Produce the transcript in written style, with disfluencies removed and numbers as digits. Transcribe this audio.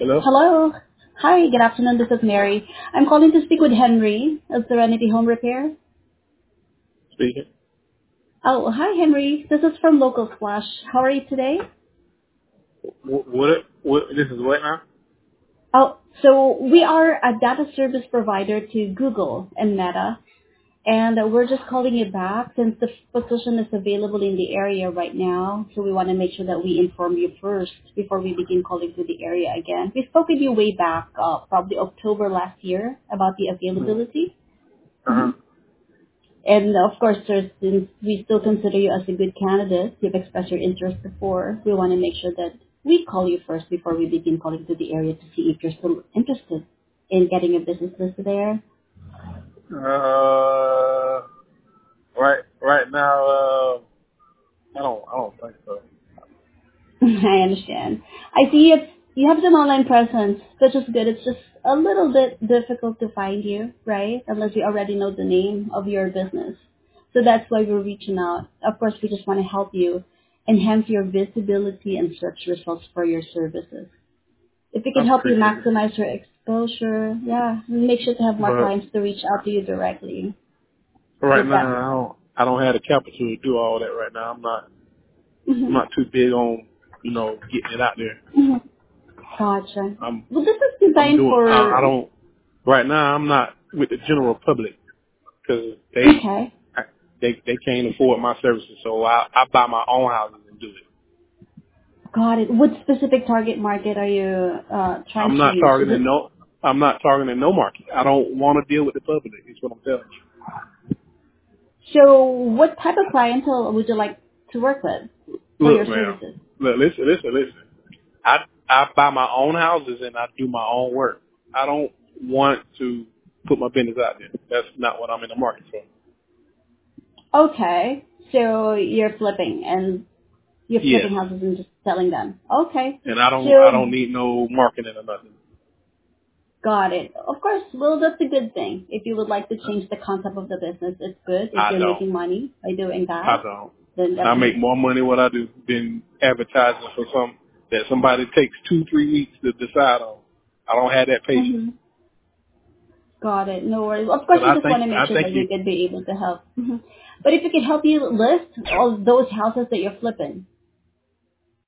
Hello? Hello. Hi, good afternoon. This is Mary. I'm calling to speak with Henry of Serenity Home Repair. Speaking. Oh, hi, Henry. This is from Local Splash. How are you today? What, this is what now? Oh, so we are a data service provider to Google and Meta, and we're just calling you back since the position is available in the area right now. So we want to make sure that we inform you first before we begin calling to the area again. We spoke with you way back, probably October last year, about the availability. Uh-huh. And of course, sir, since we still consider you as a good candidate, you've expressed your interest before, we want to make sure that we call you first before we begin calling to the area to see if you're still interested in getting a business listed there. Right now, I don't think so. I understand. I see you have some online presence, which is good. It's just a little bit difficult to find you, right? Unless you already know the name of your business. So that's why we're reaching out. Of course, we just want to help you enhance your visibility and search results for your services. If we I can help you appreciate it. maximize your exposure, yeah, make sure to have more But clients to reach out to you directly. right Would now, that help? I don't have the capital to do all that right now. I'm Mm-hmm. not too big on, getting it out there. Mm-hmm. Gotcha. I'm, Well, this is designed I for, don't, right now I'm not with the general public because okay. they can't afford my services. So I buy my own houses and do it. Got it. What specific target market are you trying I'm to not reach? Is targeting it no. I'm not targeting no market. I don't want to deal with the public. Is what I'm telling so? What type of clientele would you like to work with you. for your Look, man. services? Look, listen. I buy my own houses and I do my own work. I don't want to put my business out there. That's not what I'm in the market for. Okay, so you're flipping and you're Yes, flipping houses and just selling them. Okay, and I don't so need no marketing or nothing. got it. Of course, well, that's a good thing. If you would like to change the concept of the business, it's good. If I you're don't. making money by doing I that, don't. then And I make definitely. more money what I do than advertising for some that somebody takes 2-3 weeks to decide on. I don't have that patience. Mm-hmm. Got it. No worries. Of course, But we I just think want to make I sure think that you we could be able to help. But if we could help you list all those houses that you're flipping,